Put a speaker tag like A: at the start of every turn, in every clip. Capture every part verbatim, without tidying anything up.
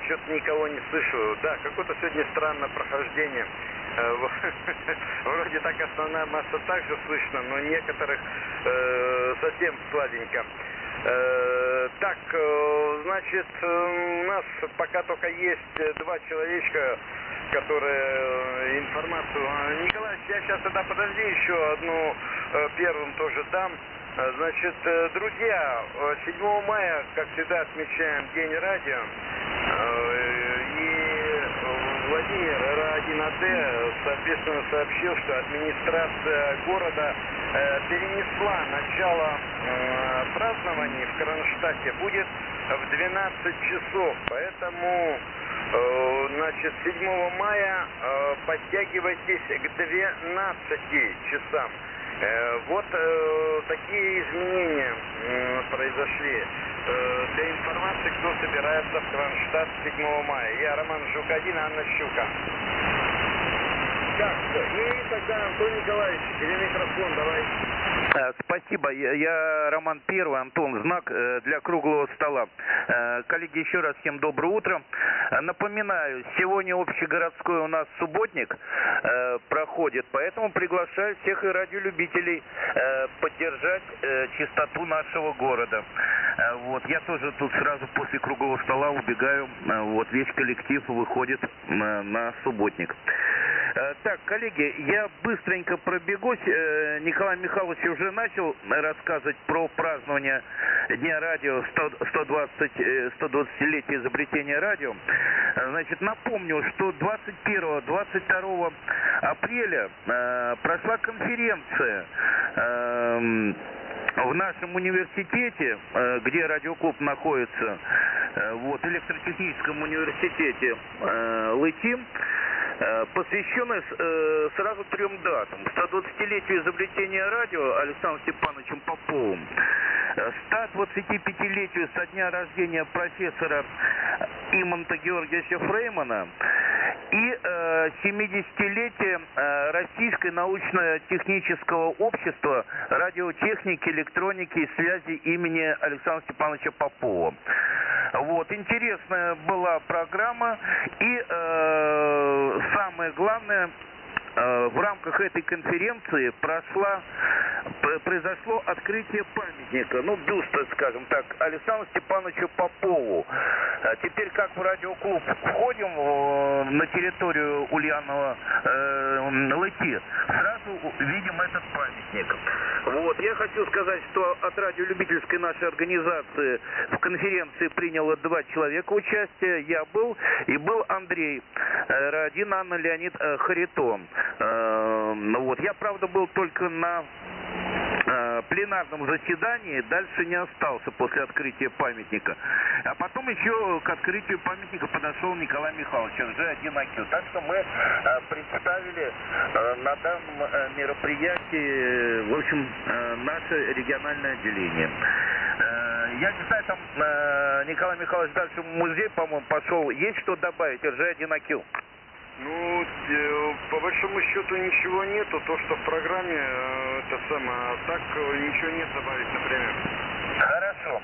A: что-то никого не слышу. Да, какое-то сегодня странное прохождение. Вроде так основная масса также слышно, но некоторых э, совсем слабенько. Э, так, э, значит, у нас пока только есть два человечка, которые информацию... Николай, я сейчас тогда подожди, еще одну э, первым тоже дам. Значит, друзья, седьмого мая, как всегда, отмечаем День радио. И Владимир Р один А Т, соответственно, сообщил, что администрация города перенесла начало празднований в Кронштадте будет в двенадцать часов. Поэтому, значит, седьмого мая подтягивайтесь к двенадцати часам. Вот э, такие изменения э, произошли. Э, для информации, кто собирается в Кронштадт седьмого мая. Я Роман Жук один, Анна Щука. Так, и тогда Антон Николаевич, тебе микрофон, давай.
B: Спасибо. Я, я Роман Первый, Антон, знак для круглого стола. Коллеги, еще раз всем доброе утро. Напоминаю, сегодня общегородской у нас субботник э, проходит, поэтому приглашаю всех и радиолюбителей э, поддержать э, чистоту нашего города. Э, вот, я тоже тут сразу после круглого стола убегаю, э, вот, весь коллектив выходит э, на субботник. Э, так, коллеги, я быстренько пробегусь. Э, Николай Михайлович уже начал рассказывать про празднование Дня радио, сто двадцатилетия изобретения радио. Значит, напомню, что двадцать первого — двадцать второго апреля э, прошла конференция э, в нашем университете, э, где радиоклуб находится, э, вот, электротехническом университете э, ЛЭТИ, э, посвященная э, сразу трем датам: сто двадцатилетию изобретения радио Александром Степановичем Поповым, ста двадцатипятилетию со дня рождения профессора Иманта Георгиевича Фреймана и э, семидесятилетие э, Российского научно-технического общества радиотехники, электроники и связи имени Александра Степановича Попова. Вот, интересная была программа, и э, самое главное, э, в рамках этой конференции прошла, произошло открытие памятника, ну, бюста, скажем так, Александру Степановичу Попову. Теперь, как в радиоклуб входим на территорию Ульянова э, ЛЭТИ, сразу видим этот памятник. Вот, я хочу сказать, что от радиолюбительской нашей организации в конференции приняло два человека участие. Я был, и был Андрей Р один, Анна, Леонид э, Харитон. Э, вот, я, правда, был только на пленарном заседании, дальше не остался после открытия памятника. А потом еще к открытию памятника подошел Николай Михайлович, Р Ж один А Q. Так что мы э, представили э, на данном э, мероприятии, в общем, э, наше региональное отделение. Э, я не знаю, там э, Николай Михайлович дальше в музей, по-моему, пошел. Есть что добавить, Р Ж один А Q?
A: Ну, по большому счету ничего нету, то, что в программе, это самое, а так ничего нет добавить, например.
B: Хорошо.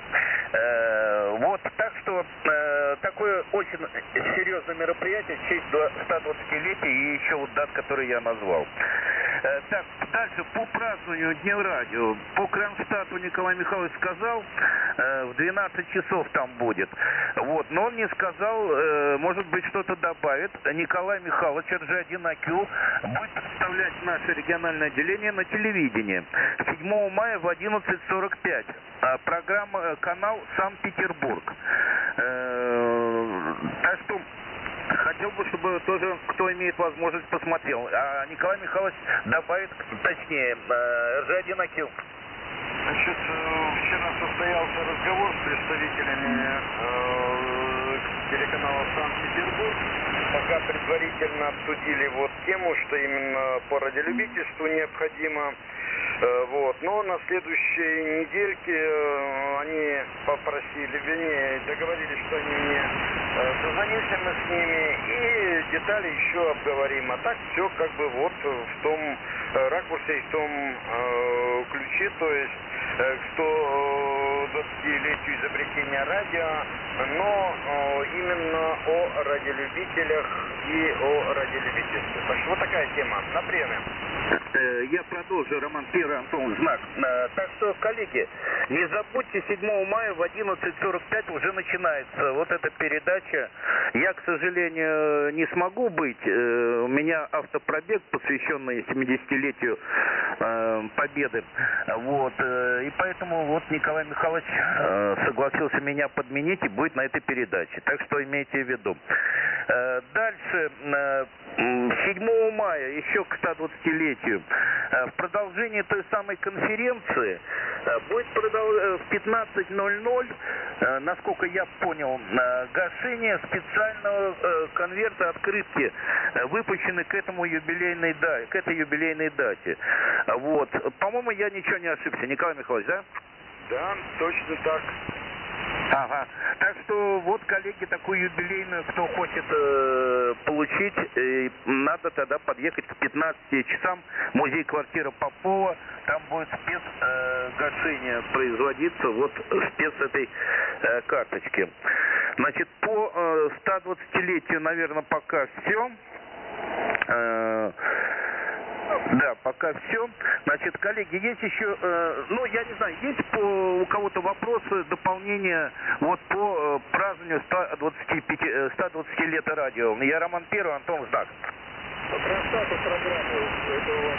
B: Э, вот, так что э, такое очень серьезное мероприятие в честь ста двадцатилетия и еще вот дат, которые я назвал. Э, так, дальше по празднованию Дня радио. По Кронштадту Николай Михайлович сказал, э, в двенадцать часов там будет. Вот, но он не сказал, э, может быть, что-то добавит. Николай Михайлович, Р Ж один А Q, будет представлять наше региональное отделение на телевидении седьмого мая в одиннадцать сорок пять. Программа, канал Санкт-Петербург. Так что хотел бы, чтобы тоже, кто имеет возможность, посмотрел. А Николай Михайлович добавит, точнее, Р Ж один А Q.
A: Значит, вчера состоялся разговор с представителями э, телеканала Санкт-Петербург. Пока предварительно обсудили вот тему, что именно по радиолюбительству необходимо. Э, вот. Но на следующей недельке э, они попросили, вернее, договорились, что они мне э, созвонимся мы с ними и детали еще обговорим. А так все как бы вот в том э, ракурсе и в том э, ключе, то есть к сто двадцатилетию изобретения радио, но именно о радиолюбителях и о радиолюбительстве. Так что вот такая тема. На приеме.
B: Я продолжу, Роман Первый, Антон Знак. Так что, коллеги, не забудьте, седьмого мая в одиннадцать сорок пять уже начинается вот эта передача. Я, к сожалению, не смогу быть. У меня автопробег, посвященный семидесятилетию Победы. Вот. И поэтому вот Николай Михайлович согласился меня подменить и будет на этой передаче. Так что имейте в виду. Дальше, седьмого мая, еще к ста двадцатилетию, в продолжении той самой конференции будет продол... в пятнадцать ноль ноль, насколько я понял, гашение специального конверта открытки, выпущенной к этому юбилейной дате, к этой юбилейной дате. Вот. По-моему, я ничего не ошибся. Николай Михайлович, да?
A: Да, точно так.
B: Ага. Так что вот, коллеги, такую юбилейную, кто хочет э, получить, э, надо тогда подъехать к пятнадцати часам в музей-квартира Попова. Там будет спец э, гашение производиться, вот спец этой э, карточки. Значит, по э, ста двадцатилетию, наверное, пока все. Э, Да, пока все. Значит, коллеги, есть еще, э, ну, я не знаю, есть по, у кого-то вопросы, дополнения вот по э, празднованию ста двадцати пяти, э, ста двадцати лет радио? Я Роман Первый, Антон Знак.
A: По статус программы, это у вас...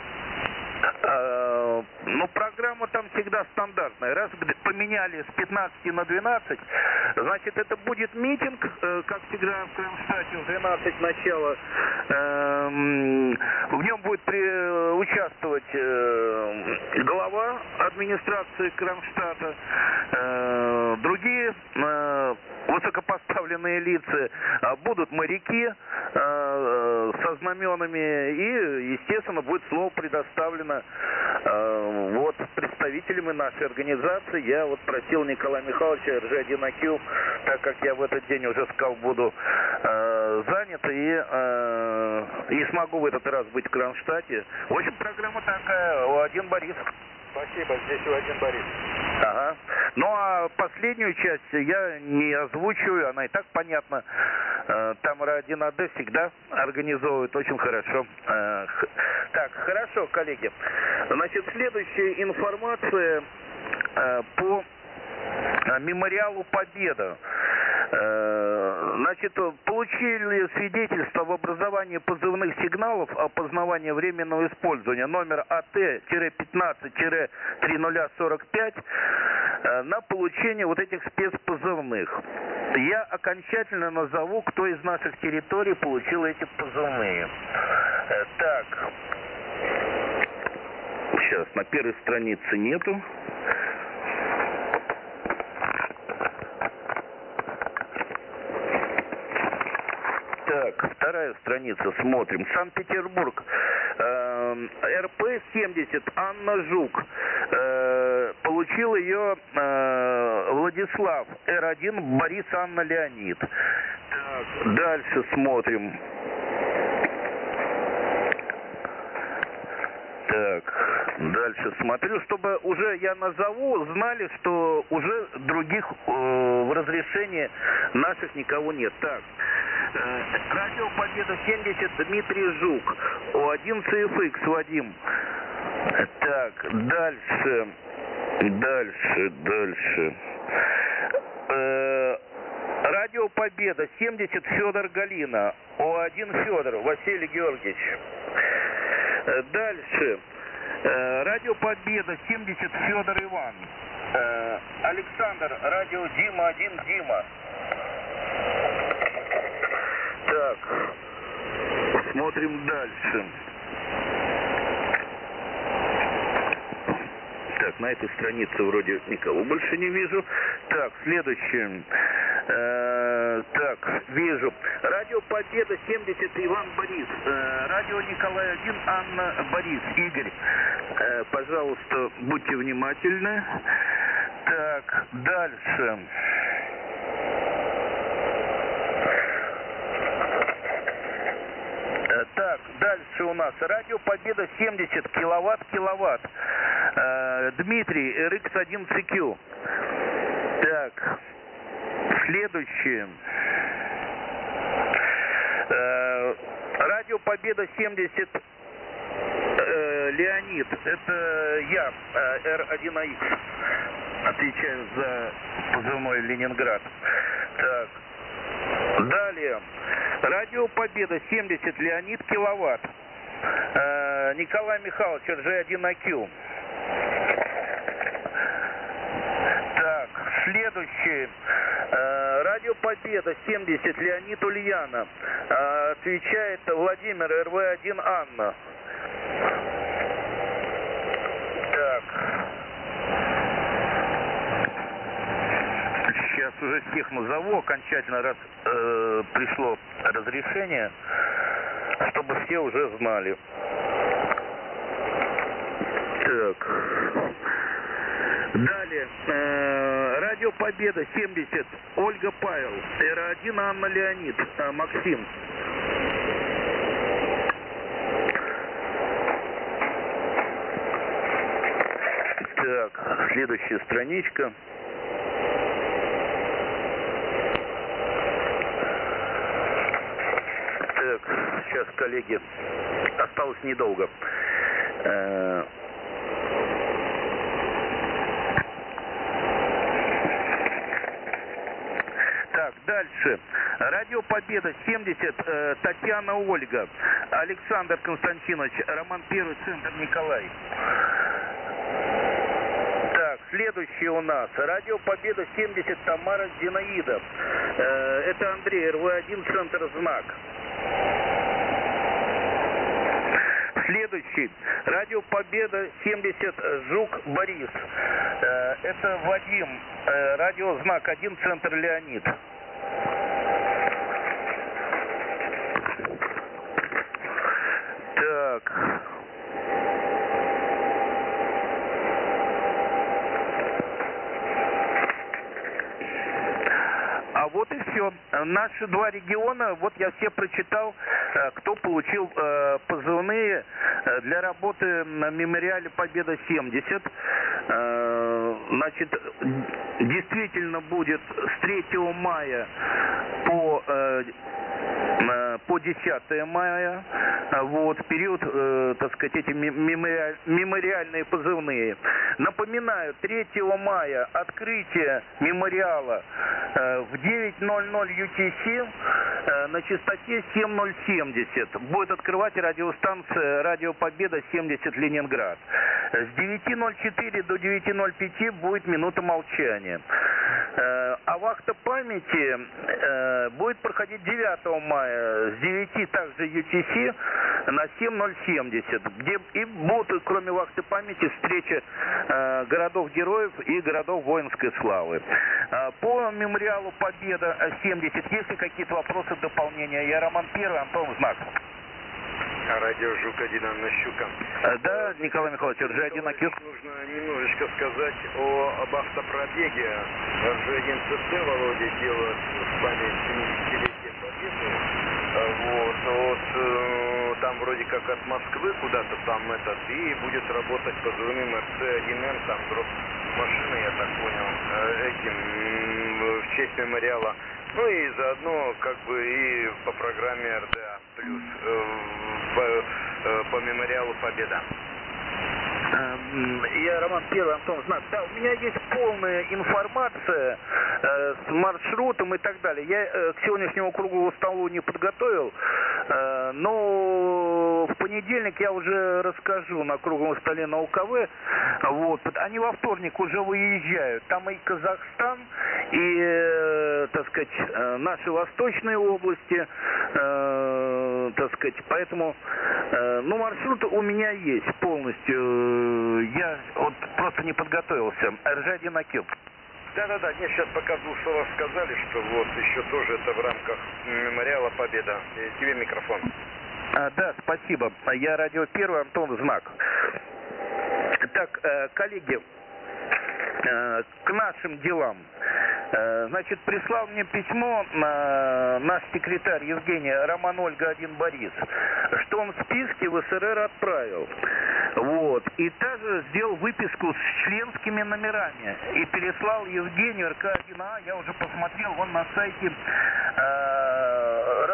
B: Э, ну, программа там всегда стандартная. Раз поменяли с пятнадцати на двенадцать, значит, это будет митинг, э, как всегда в Кронштадте, в двенадцать начала. Э, в нем будет при, участвовать э, глава администрации Кронштадта, э, другие э, высокопоставленные лица, э, будут моряки э, со знаменами, и, естественно, будет слово предоставлено э, вот представителями нашей организации. Я вот просил Николая Михайловича эр джи один эй кью, так как я в этот день уже сказал, буду э, занят и э, не смогу в этот раз быть в Кронштадте. В общем, программа такая, у один Борис.
A: Спасибо, здесь у один Борис.
B: Ага. Ну а последнюю часть я не озвучиваю, она и так понятна. Там один эй ди всегда организовывает очень хорошо. Так, хорошо, коллеги. Значит, следующая информация по мемориалу Победа. Значит, получили свидетельство об образовании позывных сигналов опознавания временного использования номер а тэ пятнадцать три ноль сорок пять на получение вот этих спецпозывных. Я окончательно назову, кто из наших территорий получил эти позывные. Так, сейчас на первой странице нету. Так, вторая страница, смотрим. Санкт-Петербург. Э, эр пэ семьдесят, Анна Жук. Э, получил ее э, Владислав. эр один, Борис, Анна, Леонид. Так, дальше смотрим. Так, дальше смотрю, чтобы уже я назову, знали, что уже других э, в разрешении наших никого нет. Так, э, Радио Победа семьдесят, Дмитрий Жук, О один си эф икс, Вадим. Так, дальше, дальше, дальше. Э, Радио Победа семьдесят, Федор Галина, О один Федор, Василий Георгиевич. Дальше. Радио Победа семьдесят, Федор Иван. Александр, радио Дима один, Дима. Так, смотрим дальше. Так, на этой странице вроде никого больше не вижу. Так, следующее. Э, так, вижу. Радио Победа семьдесят, Иван Борис. Э, радио Николай один, Анна Борис. Игорь, э, пожалуйста, будьте внимательны. Так, дальше. Так, дальше у нас Радио Победа семьдесят, киловатт, киловатт. Э, Дмитрий, эр икс один си кью. Так, следующее. Э, Радио Победа семьдесят, э, Леонид, это я, э, Эр один А Икс, отвечаю за позывной Ленинград. Так, далее, Радио Победа семьдесят, Леонид, киловатт, э, Николай Михайлович, Эр Джи один А Кью. Так, следующий. Э, Радио Победа семьдесят, Леонид, Ульяна. Э, отвечает Владимир, Эр Вэ один Анна. Так. Сейчас уже всех назову. Окончательно раз э, пришло разрешение, чтобы все уже знали. Так. Далее, э, Радио Победа семьдесят, Ольга Павел, Эр один Анна Леонид, э, Максим. Так, следующая страничка. Так, сейчас, коллеги, осталось недолго. Э, Так, дальше. Радио Победа семьдесят, э, Татьяна Ольга, Александр Константинович, Роман Первый, Центр Николай. Так, следующий у нас. Радио Победа семьдесят, Тамара Зинаида. Э, это Андрей, Эр Вэ один, Центр Знак. Следующий. Радио Победа семьдесят, Жук Борис. Э, это Вадим. Э, радио Знак один, Центр Леонид. Так. А вот и все. Наши два региона, вот я все прочитал, кто получил э, позывные для работы на мемориале Победа семьдесят. Э, значит, действительно будет с третьего мая по, э, по десятое мая, вот, период, э, так сказать, эти мемориаль, мемориальные позывные. Напоминаю, третьего мая открытие мемориала э, в девять ноль ноль ю ти си э, на частоте семь ноль семьдесят. Будет открывать радиостанция Радио Победа семьдесят Ленинград. С девяти ноль четыре до девяти ноль пять будет минута молчания. Э, а вахта памяти э, будет проходить девятого мая с девяти также ю ти си на семь ноль семьдесят, где и будут, кроме вахты памяти, встреча э, городов-героев и городов воинской славы. Э, по мемориалу Победа семьдесят, есть ли какие-то вопросы, дополнения? Я Роман Первый, Антон Знак.
A: Радио Жук один, Анна Щука.
B: Э, да, Николай Михайлович, Эр Джи один А Кью.
A: Нужно немножечко сказать о, об автопробеге. Эр Джи один Цэ Цэ Володя делает в память семидесятилетия Победы. Вот, вот э, там вроде как от Москвы куда-то там этот, и будет работать позывным Эр Цэ один Эн, там дроп машины, я так понял, э, этим, э, в честь мемориала. Ну и заодно как бы и по программе эр дэ а плюс э, по, э, по мемориалу Победа.
B: Я Роман Первый, Антон Знак. Да, у меня есть полная информация э, с маршрутом и так далее. Я э, к сегодняшнему круглому столу не подготовил, э, но в понедельник я уже расскажу на круглом столе на У Ка Вэ. Вот. Они во вторник уже выезжают. Там и Казахстан, и, э, так сказать, э, наши восточные области, э, так сказать. Поэтому, э, ну, маршрут у меня есть полностью. Я вот просто не подготовился. Эр Джи один А Кью.
A: Да-да-да, мне сейчас пока в двух словах сказали, что вот еще тоже это в рамках мемориала Победа. Тебе микрофон.
B: А, да, спасибо. Я Радио Первый, Антон Знак. Так, э, коллеги, э, к нашим делам. Э, значит, прислал мне письмо э, наш секретарь Евгений, Роман Ольга один Борис, что он в списке в эс эр эр отправил. Вот. И также сделал выписку с членскими номерами. И переслал Евгению эр ка один А. Я уже посмотрел, он на сайте э,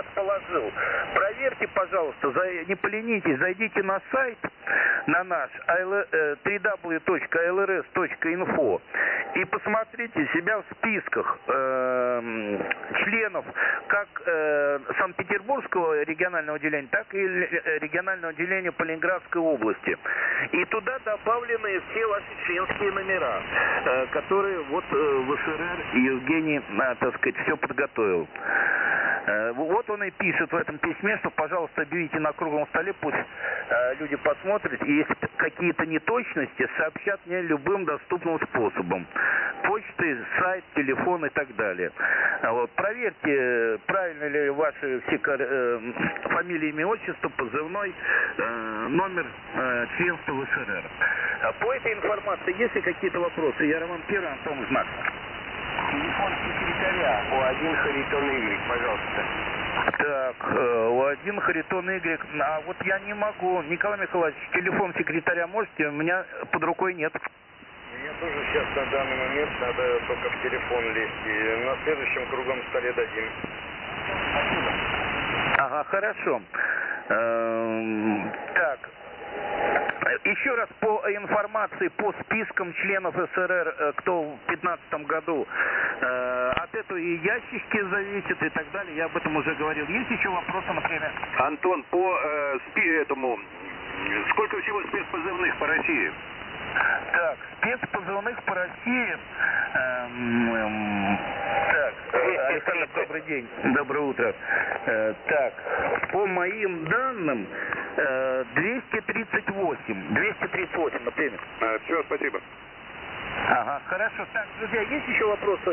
B: положил. Проверьте, пожалуйста, за, не поленитесь, зайдите на сайт, на наш дабл ю дабл ю дабл ю точка эл эр эс точка инфо и посмотрите себя в списках э, членов как э, Санкт-Петербургского регионального отделения, так и регионального отделения по Ленинградской области. И туда добавлены все ваши членские номера, э, которые вот э, в эс эр эр Евгений, э, так сказать, все подготовил. Э, вот он и пишет в этом письме, что, пожалуйста, объявите на круглом столе, пусть э, люди посмотрят, и если какие-то неточности, сообщат мне любым доступным способом. Почты, сайт, телефон и так далее. Вот. Проверьте, правильно ли ваши все э, фамилии, имя, отчество, позывной, э, номер э, членства в эс эр эр. По этой информации, есть ли какие-то вопросы? Я Роман Первый, Антон Знак.
A: Телефон секретаря О один Харитон Y, пожалуйста.
B: Так, О один Харитон Y. А вот я не могу. Николай Михайлович, телефон секретаря можете? У меня под рукой нет.
A: Мне тоже сейчас на данный момент надо только в телефон лезть. И на следующем круглом столе дадим.
B: Спасибо. Ага, хорошо. Эм, так. Еще раз по информации по спискам членов эс эр эр, кто в две тысячи пятнадцатом году э, от этого и ящички зависят и так далее. Я об этом уже говорил. Есть еще вопросы, например?
C: Антон, по э, спи этому, сколько всего спецпозывных по России?
B: Так, спецпозывных по России. Эм, эм, так, Александр, добрый день. Доброе утро. Э, так, по моим данным, э, двести тридцать восемь. двести тридцать восемь, например.
C: А, все, спасибо.
B: Ага, хорошо. Так, друзья, есть еще вопросы?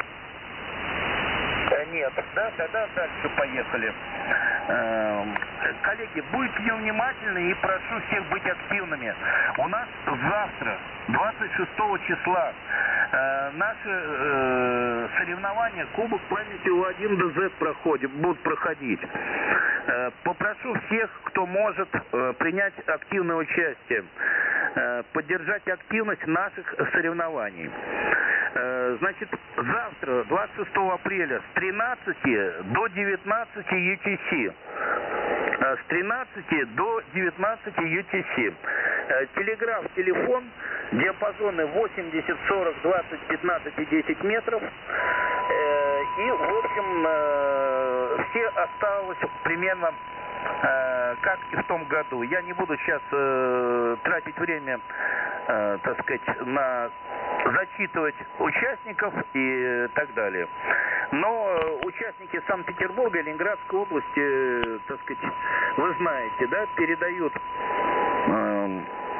B: Э, нет, да, тогда дальше поехали. Эм, коллеги, будьте внимательны и прошу всех быть активными. У нас завтра, двадцать шестого числа, э, наши э, соревнования Кубок памяти О один Д Зет проходит, будут проходить. Э, попрошу всех, кто может, э, принять активное участие, э, поддержать активность наших соревнований. Э, значит, завтра, двадцать шестого апреля, с тринадцати до девятнадцати ю ти си. С тринадцати до девятнадцати ю ти си. Телеграф, телефон, диапазоны восемьдесят, сорок, двадцать, пятнадцать и десять метров. И, в общем, все осталось примерно как и в том году. Я не буду сейчас тратить время, так сказать, на зачитывать участников и так далее. Но участники Санкт-Петербурга и Ленинградской области, так сказать, вы знаете, да, передают, э,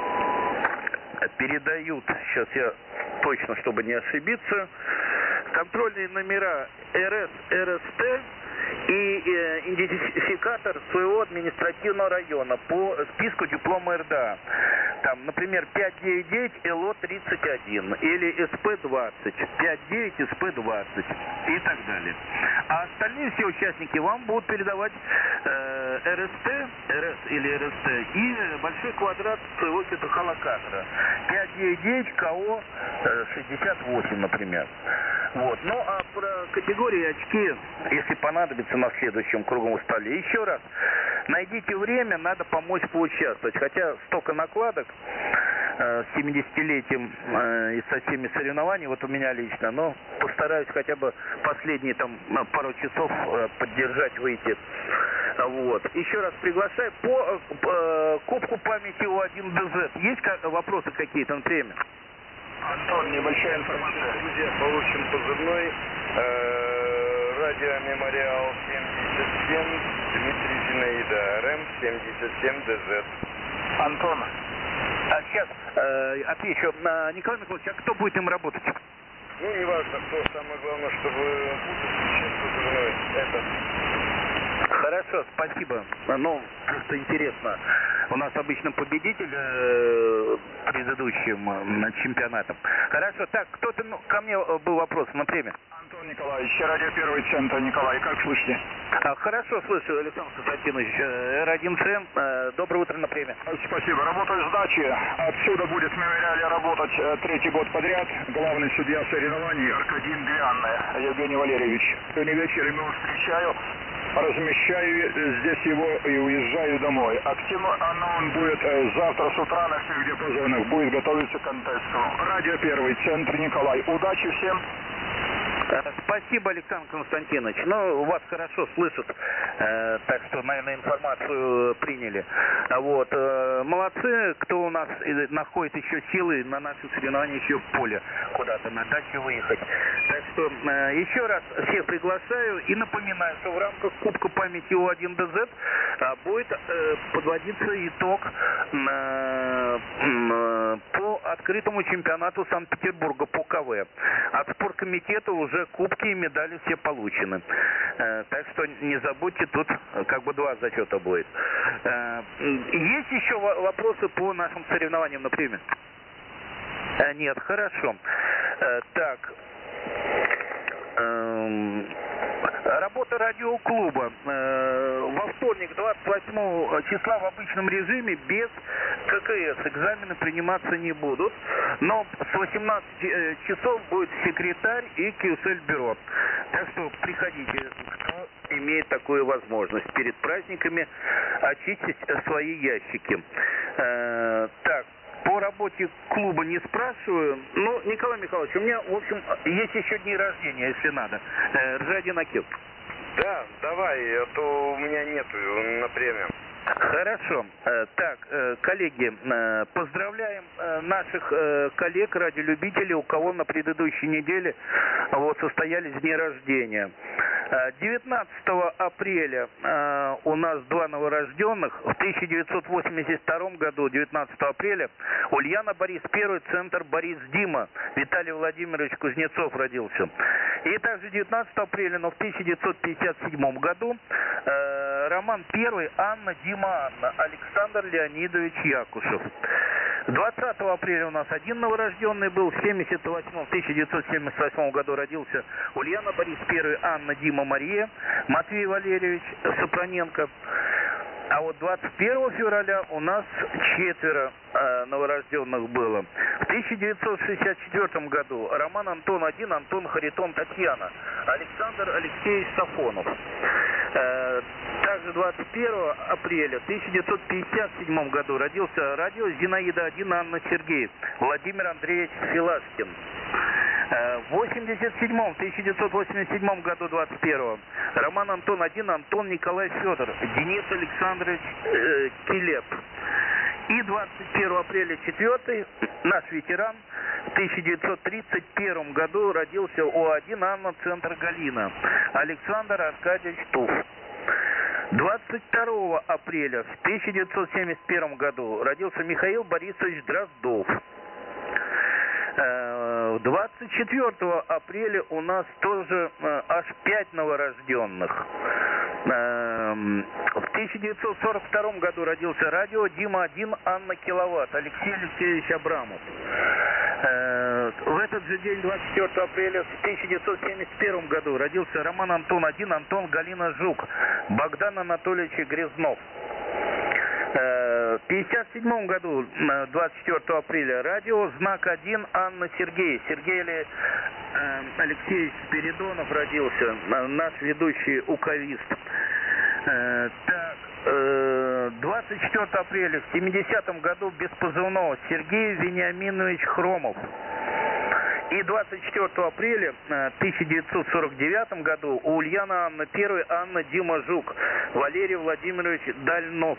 B: передают, сейчас я точно, чтобы не ошибиться, контрольные номера эр эс, эр эс тэ и э, идентификатор своего административного района по списку диплома эр дэ а. Там, например, пять девять девять эл о тридцать один или эс пэ двадцать, пять девять эс пэ двадцать и так далее. А остальные все участники вам будут передавать э, эр эс тэ, эр эс или эр эс тэ и большой квадрат своего светохолокатора. пять девять девять ка о шестьдесят восемь, например. Вот. Ну, а про категории очки, если понадобится, на следующем круглом столе. Еще раз, найдите время, надо помочь поучаствовать. Хотя столько накладок э, с семидесятилетием э, и со всеми соревнованиями, вот у меня лично, но постараюсь хотя бы последние там пару часов э, поддержать, выйти. Вот. Еще раз приглашаю по, по Кубку памяти О один Д Зет. Есть вопросы какие-то на время?
A: Антон, небольшая информация. Друзья, получен позывной э, радиомемориал семьдесят семь Дмитрий Зинаида, РМ семьдесят семь Д Зет.
B: Антон, а сейчас э, отвечу. А, Николай Михайлович, а кто будет им работать?
A: Ну, не важно, кто. Самое главное, чтобы будут сейчас позывной. Это.
B: Хорошо, спасибо. Ну, просто интересно. У нас обычно победитель э, предыдущим э, чемпионатом. Хорошо, так, кто-то, ну, ко мне был вопрос, например.
D: Антон Николаевич, радио Первый Центр, Николай, как слышите?
B: А, хорошо, слышу, Александр Константинович, эр один цэ, э, доброе утро на премии.
D: Спасибо, работаю с дачи. Отсюда будет в мемориале работать э, третий год подряд главный судья соревнований Аркадий Андрианный, Евгений Валерьевич. Сегодня вечером его встречаю. размещаю здесь его и уезжаю домой. Активно он будет завтра с утра на всех диапазонах, будет готовиться к контесту. Радио Первый, центр Николай. Удачи всем!
B: Спасибо, Александр Константинович. Ну, вас хорошо слышат, э, так что, наверное, информацию приняли. Вот. Э, молодцы, кто у нас находит еще силы на наши соревнования еще в поле, куда-то на дачу выехать. Так что э, еще раз всех приглашаю и напоминаю, что в рамках Кубка памяти О один Д Зет э, будет э, подводиться итог э, э, по открытому чемпионату Санкт-Петербурга по ка вэ. От спорткомитета уже кубки и медали все получены. Э, так что не забудьте, тут как бы два зачета будет. Э, есть еще вопросы по нашим соревнованиям, например? Э, нет, хорошо. Э, так. Э, Работа радиоклуба. Э, во вторник, двадцать восьмого числа, в обычном режиме, без ка ка эс. Экзамены приниматься не будут. Но с восемнадцати часов будет секретарь и ка эс эль-бюро. Так что приходите, кто имеет такую возможность. Перед праздниками очистить свои ящики. Э, так. По работе клуба не спрашиваю. Ну, Николай Михайлович, у меня, в общем, есть еще дни рождения, если надо. Ржадин Акил.
A: Да, давай, а то у меня нету на премию.
B: Хорошо. Так, коллеги, поздравляем наших коллег, радиолюбителей, у кого на предыдущей неделе вот, состоялись дни рождения. девятнадцатого апреля у нас два новорожденных. В тысяча девятьсот восемьдесят втором году, девятнадцатого апреля, Ульяна Борис Первый, центр Борис Дима. Виталий Владимирович Кузнецов родился. И также девятнадцатого апреля, но в тысяча девятьсот пятьдесят седьмом году, Роман Первый, Анна Дима Анна, Александр Леонидович Якушев. двадцатого апреля у нас один новорожденный был. В семьдесят восьмом, в тысяча девятьсот семьдесят восьмом году родился Ульяна Борис Первый, Анна Дима Мария, Матвей Валерьевич Сапроненко. А вот двадцать первого февраля у нас четверо э, новорожденных было. В тысяча девятьсот шестьдесят четвёртом году Роман Антон один, Антон Харитон Татьяна, Александр Алексеевич Сафонов. Э, также двадцать первого апреля в тысяча девятьсот пятьдесят седьмом году родился радио Зинаида один, Анна Сергеев, Владимир Андреевич Филашкин. В восемьдесят седьмом, в тысяча девятьсот восемьдесят седьмом году, двадцать первого, Роман Антон один, Антон Николай Федор, Денис Александрович э, Килеп. И двадцать первого апреля четвёртый, наш ветеран, в тысяча девятьсот тридцать первом году родился О один, Анна, центр Галина, Александр Аркадьевич Туф. двадцать второго апреля в тысяча девятьсот семьдесят первом году родился Михаил Борисович Дроздов. двадцать четвёртого апреля у нас тоже э, аж пять новорожденных. Э, в тысяча девятьсот сорок втором году родился радио Дима один, Анна Киловатт, Алексей Алексеевич Абрамов. Э, в этот же день, двадцать четвёртого апреля в тысяча девятьсот семьдесят первом году родился Роман Антон один, Антон Галина Жук, Богдан Анатольевич Грязнов. В пятьдесят седьмом году, двадцать четвёртого апреля, радио «Знак один», Анна Сергей. Сергей э, Алексеевич Спиридонов родился, наш ведущий уковист. Э, так, э, двадцать четвёртого апреля в семидесятом году без позывного Сергей Вениаминович Хромов. И двадцать четвёртого апреля в тысяча девятьсот сорок девятом году у Ульяны Анны Первой, Анна Дима Жук, Валерий Владимирович Дальнов.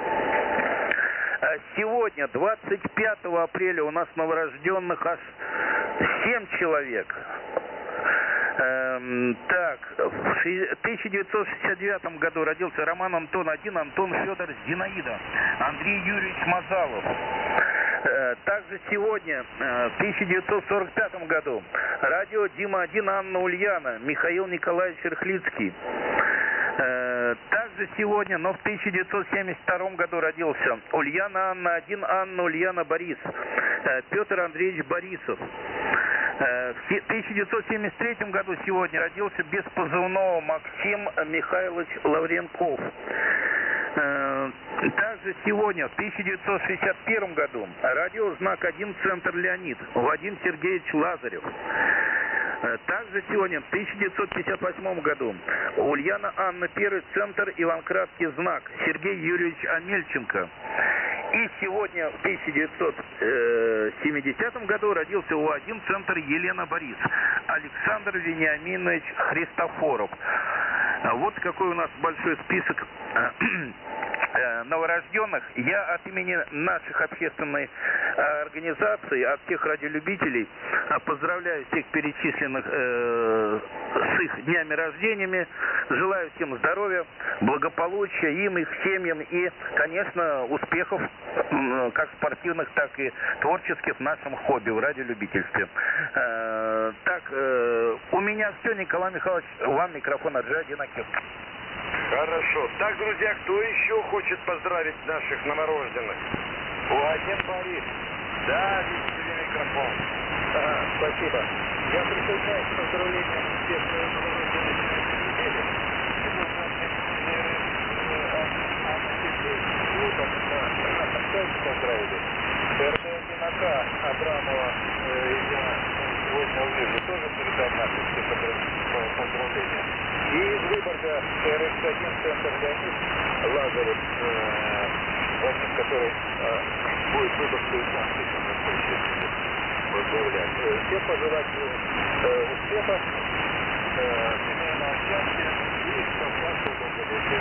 B: Сегодня, двадцать пятого апреля, у нас новорожденных аж семь человек. Эм, так, в тысяча девятьсот шестьдесят девятом году родился Роман Антон один, Антон Федор Зинаида, Андрей Юрьевич Мазалов. Э, также сегодня, э, в тысяча девятьсот сорок пятом году, радио Дима один, Анна Ульяна, Михаил Николаевич Рыхлицкий. Э, также сегодня, но в тысяча девятьсот семьдесят втором году родился Ульяна Анна один, Анна Ульяна Борис, э, Петр Андреевич Борисов. Э, в тысяча девятьсот семьдесят третьем году сегодня родился без позывного Максим Михайлович Лавренков. Э, также сегодня, в тысяча девятьсот шестьдесят первом году, радио «Знак один», центр Леонид, Вадим Сергеевич Лазарев. Также сегодня, в тысяча девятьсот пятьдесят восьмом году, у Ульяна Анны первый центр Иван-Краский знак Сергей Юрьевич Амельченко. И сегодня, в тысяча девятьсот семидесятом году, родился у один центр Елена Борис, Александр Вениаминович Христофоров. Вот какой у нас большой список новорожденных. Я от имени наших общественных организаций, от всех радиолюбителей поздравляю всех перечисленных э, с их днями рождениями. Желаю всем здоровья, благополучия им, их семьям и, конечно, успехов как спортивных, так и творческих в нашем хобби, в радиолюбительстве. Э, так, э, у меня все. Николай Михайлович, вам микрофон от Джи один Акив.
A: Хорошо. Так, друзья, кто еще хочет поздравить наших новорожденных?
B: У один Борис.
A: Да, видите ли микрофон.
B: Ага, спасибо. Я присоединяюсь к поздравлениям всех новорожденных недели. Поздравили. ТРТ Одинака Абрамова, я сегодня увижу, тоже передать наши все поздравления. И из Выборга эр икс один центр Леонид Лазарев, Вадим, который будет выборгскую станцию поздравлять. Всем пожелать успеха, семейного счастья и комфорта, долголетия.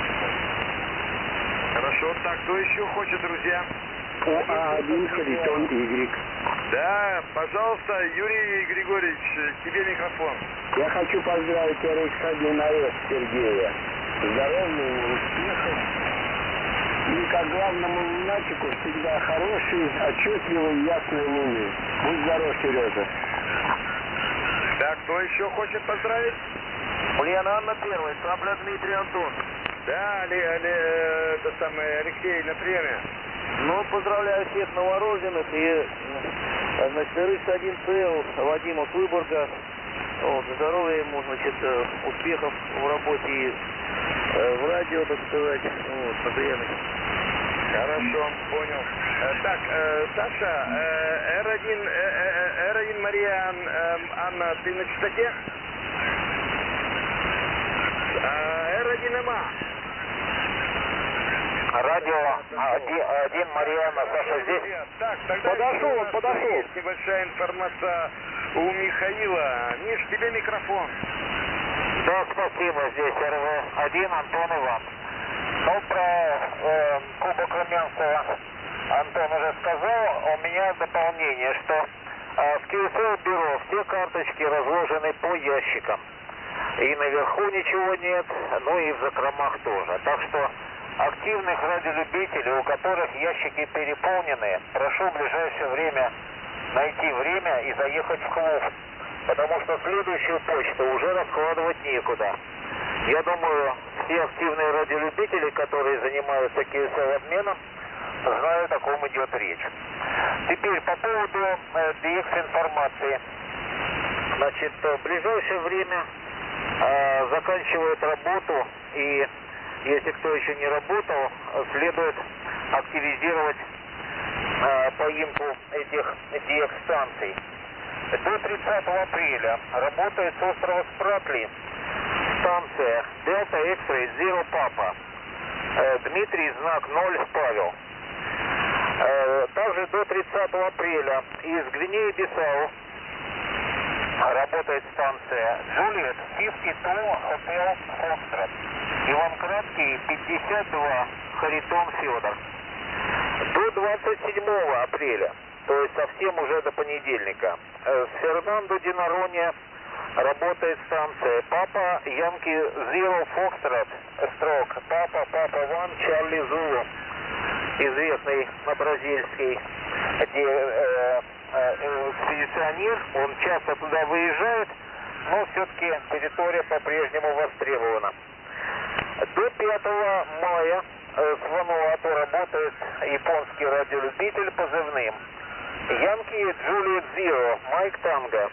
A: Хорошо. Так, кто еще хочет, друзья?
E: У А один Харитон Y.
A: Да, пожалуйста, Юрий Григорьевич, тебе микрофон.
E: Я хочу поздравить эр икс один А С Сергея. Здоровья, успехов. И как главному лунатику всегда хороший, отчетливый, ясный луны. Будь здоров, Сережа.
A: Так, кто еще хочет поздравить?
B: Ульяна Анна первый, Сабля Дмитрий Антон.
A: Да, Али, Али, это самое, Алексей на приеме.
B: Ну, поздравляю всех новорожденных и, значит, эр икс один Ц Вадима с Выборга. Вот, здоровья ему, значит, успехов в работе и в радио, так сказать, вот, постоянно.
A: Хорошо, понял. Так, Саша, эр один, эр один Мария Анна, ты на частоте? эр один эм а.
B: Радио один Марьяна, Саша здесь?
A: Так, тогда
B: подошел, он подошел.
A: Есть небольшая информация у Михаила. Миш, тебе микрофон.
B: Да, спасибо, здесь эр вэ один, Антон Иван. Ну, про э, Кубок Румянцева Антон уже сказал. У меня дополнение, что э, в ка эс эл бюро все карточки разложены по ящикам. И наверху ничего нет, ну и в закромах тоже. Так что активных радиолюбителей, у которых ящики переполнены, прошу в ближайшее время найти время и заехать в клуб. Потому что следующую почту уже раскладывать некуда. Я думаю, все активные радиолюбители, которые занимаются ка эс эл-обменом, знают, о ком идет речь. Теперь по поводу э, ди экс информации. Значит, в ближайшее время э, заканчивает работу, и если кто еще не работал, следует активизировать э, поимку этих ди экс-станций. До тридцатого апреля работает с острова Спратли станция Delta X-Ray Zero Papa. Э, Дмитрий, знак ноль, Павел. Э, также до тридцатого апреля из Гвинеи-Бисау работает станция Juliet пятьдесят два Hotel Foxtrot. Иван-Краский пятьдесят два Харитон Федор. До двадцать седьмого апреля, то есть совсем уже до понедельника, с Фернандо ди Норонья работает станция Папа Янки Zero Foxtrot Строк Папа Папа Ван Чарли Зулу, известный бразильский где, э, э, экспедиционер. Он часто туда выезжает, но все-таки территория по-прежнему востребована. До пятого мая с Вануату работает японский радиолюбитель позывным Янки Джулиет Зиро Майк Танго.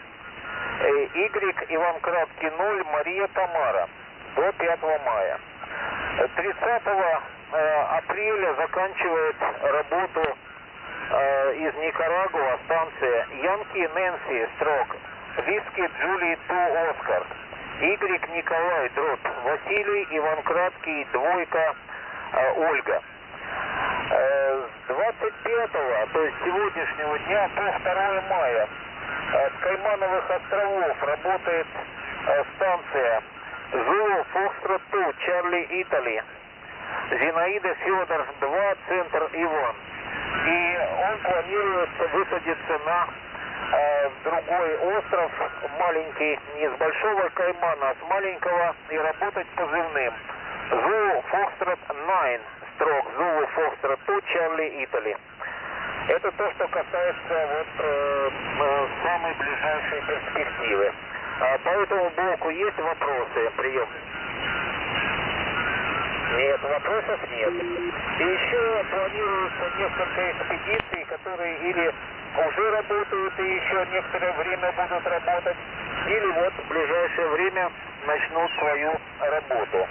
B: Y Иван Краткий ноль Мария Тамара. До пятого мая. тридцатого апреля заканчивает работу из Никарагуа станция Янки Нэнси Строк Виски Джулии Ту Оскар. Y Николай Дрот Василий, Иван Краткий, двойка э, Ольга. Э, с двадцать пятого, то есть сегодняшнего дня по второе мая э, с Каймановых островов работает э, станция Зулу Фокстрот два, Чарли Итали. Зинаида Федор два, центр Иван. И он планирует высадиться на э, другой остров, маленький, не с большого Каймана, а с маленького, и работать позывным. Зулу Фокстрот девять, строк, Зулу Фокстрот два, Чарли Итали. Это то, что касается вот э, э, самой ближайшей перспективы. А по этому блоку есть вопросы? Прием. Нет, вопросов нет. И еще планируется несколько экспедиций, которые или уже работают и еще некоторое время будут работать, или вот в ближайшее время начнут свою работу.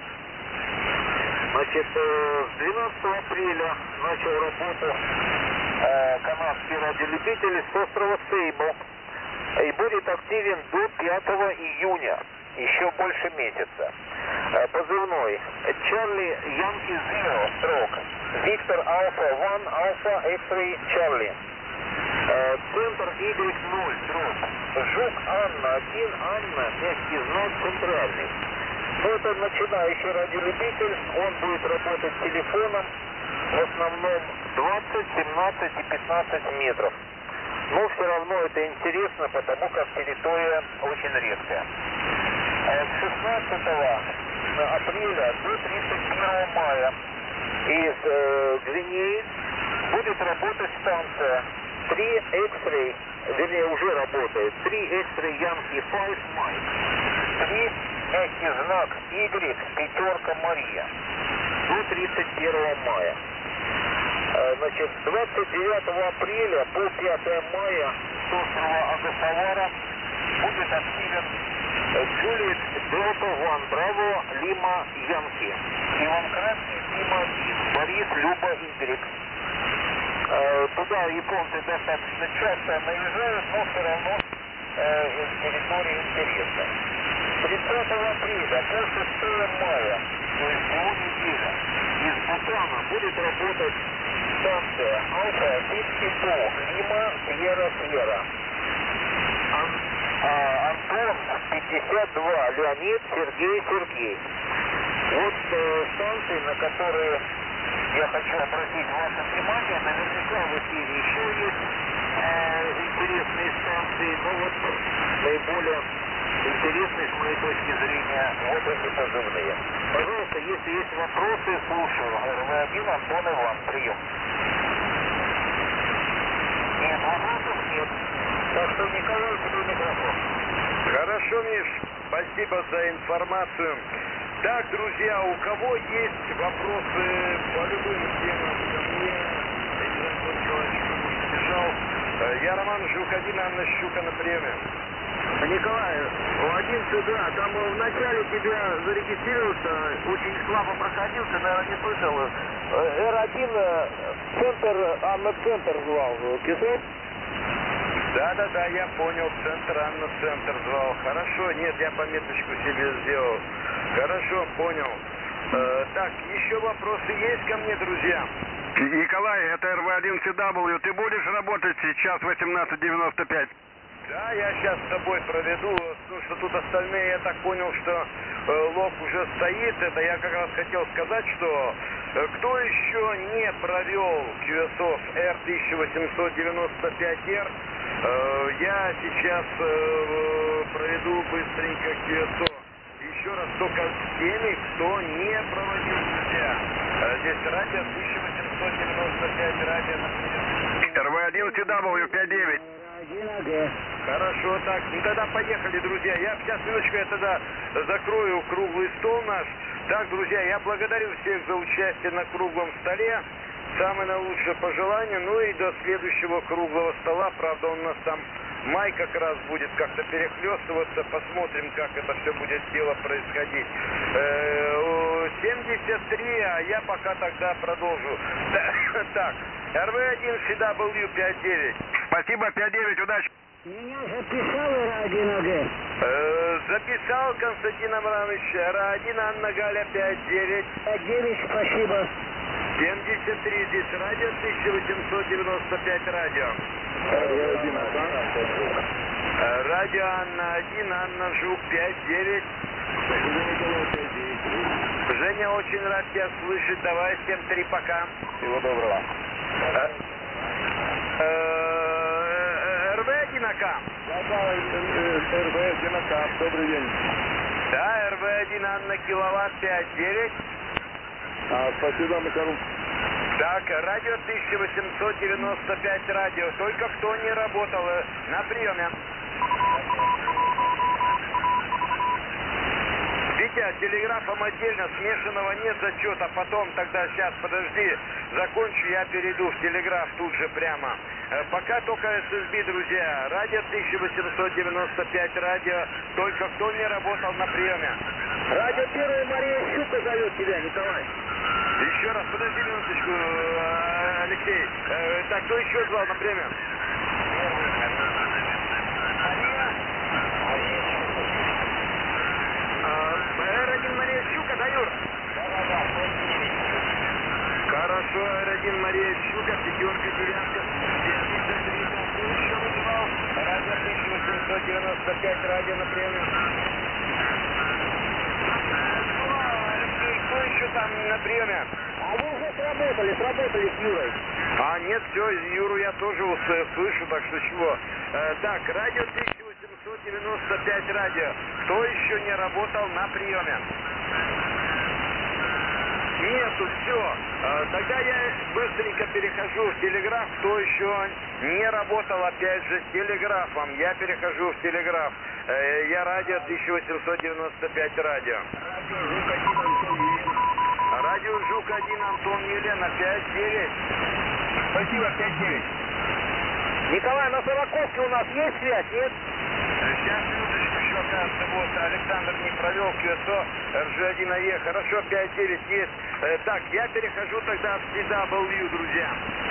B: Значит, с двенадцатого апреля начал работу э, канадский радиолюбитель с острова Сейбл и будет активен до пятого июня, еще больше месяца. Э, позывной Чарли Янки Зеро, строк, Виктор Алфа один, Алфа X-Ray Чарли. Э, центр Y ноль, строк, Жук Анна один, Анна, мягкий знак, центральный. Но это начинающий радиолюбитель, он будет работать телефоном, в основном двадцать, семнадцать и пятнадцать метров. Но все равно это интересно, потому как территория очень редкая. С шестнадцатого апреля до тридцать первого мая из э, Гвинеи будет работать станция три X-Ray, вернее уже работает, три X-Ray Yankee пять Mike, три мягкий знак Y, пятерка Мария, до тридцать первого мая. Значит, с двадцать девятого апреля по пятое мая с острова Агасавара будет активен Джулиет Делта Ван Браво Лима Янки. Иван Краткий, Лима один, Борис Люба Y. Э, туда японцы достаточно часто наезжают, но все равно э, из территории интересно. тридцатого апреля по шестое мая, то есть по неделя, из Бутана будет работать станция Алфа тридцать два, Лима Сьерра Сьерра. Ан, а, Антон пятьдесят два, Леонид Сергей Сергей. Вот э, станции, на которые я хочу обратить ваше внимание, наверняка в эфире еще есть э, интересные станции, но вот наиболее интересные с моей точки зрения вот эти позывные. Пожалуйста, если есть вопросы, слушаю. эр вэ один, Антон Иван, прием. Нет, вопросов нет. Так что, Николай, тебе микрофон.
A: Хорошо, Миш, спасибо за информацию. Так, друзья, у кого есть вопросы по любым темам ко мне, я Антон Николаевич бежал. Я Роман Жук один, Анна Щука на приеме.
B: Николай, один сюда, там в начале тебя зарегистрировался, очень слабо проходил, ты, наверное, не слышал. эр один, центр, Анна Центр звал, Кисов?
A: Да-да-да, я понял, центр, Анна Центр звал. Хорошо, нет, я пометочку себе сделал. Хорошо, понял. Э, так, еще вопросы есть ко мне, друзья?
C: Николай, это эр вэ один си дабл ю, ты будешь работать сейчас восемнадцать девяносто пять?
A: Да, я сейчас с тобой проведу, ну что тут остальные, я так понял, что э, лог уже стоит. Это я как раз хотел сказать, что э, кто еще не провел кью эс о эр тысяча восемьсот девяносто пять эр, э, я сейчас э, проведу быстренько кью эс о. Еще раз только с теми, кто не проводил, друзья. Э, здесь радио тысяча восемьсот девяносто пять, радио на
C: эр вэ один си дабл ю пять девять.
A: Хорошо, так, ну тогда поехали, друзья. Я сейчас минуточку, я тогда закрою круглый стол наш. Так, друзья, я благодарю всех за участие на круглом столе. Самое наилучшее пожелание. Ну и до следующего круглого стола. Правда, у нас там май как раз будет как-то перехлестываться. Посмотрим, как это все будет дело происходить. семьдесят три, а я пока тогда продолжу. Так, эр вэ один си дабл ю пять девять.
C: Спасибо, пять девять, удачи.
E: Меня записал эр один а гэ?
A: Э, записал Константин Абрамович. эр один Анна Галя пять девять.
E: пять девять, спасибо.
A: семьдесят три здесь радио, тысяча восемьсот девяносто пять радио.
D: эр один
A: Э, Радио Анна один, Анна Жук пять девять. Женя, очень рад тебя слышать. Давай, семь три, пока.
D: Всего доброго.
A: Э, э, эр вэ один а ка.
D: Да, да, эр вэ один а ка, добрый день.
A: Да, эр вэ один Анна Киловатт пять девять.
D: А, спасибо, Михаил.
A: Так, радио тысяча восемьсот девяносто пять радио. Только кто не работал, э, на приеме. Витя, телеграфом отдельно, смешанного нет зачета, потом тогда, сейчас, подожди, закончу, я перейду в телеграф тут же прямо. Э, пока только эс эс би, друзья, радио тысяча восемьсот девяносто пять радио, только кто не работал на приеме.
E: Радио первая, Мария Щука зовет тебя, Николай.
A: Еще раз, подожди минуточку, э, Алексей. Э, так, кто еще звал на приеме? эр один Мария Щука, да, Юр? Да-да-да, хорошо, эр один Мария Щука, пятерка, девятка, семьдесят три, кто еще вызывал? Радио тысяча восемьсот девяносто пять, радио на приеме. Алексей, кто еще там на приеме?
E: А вы уже сработали, сработали с Юрой.
A: А, нет, все, Юру я тоже ус- слышу, так что чего. Э, так, радио тысяча восемьсот девяносто пять радио. Кто еще не работал на приеме? Нету, все. Э, тогда я быстренько перехожу в телеграф. Кто еще не работал, опять же, с телеграфом, я перехожу в телеграф. Э, я радио тысяча восемьсот девяносто пять радио. Радио Жук один, Антон Елена, пять девять.
D: Спасибо, пять девять.
E: Николай, на Сороковке у нас есть связь, нет?
A: Сейчас, минуточку, еще, кажется, вот Александр не провел кью эс о, эр джи один а е. Хорошо, пять девять есть. Э, так, я перехожу тогда в си дабл ю, друзья.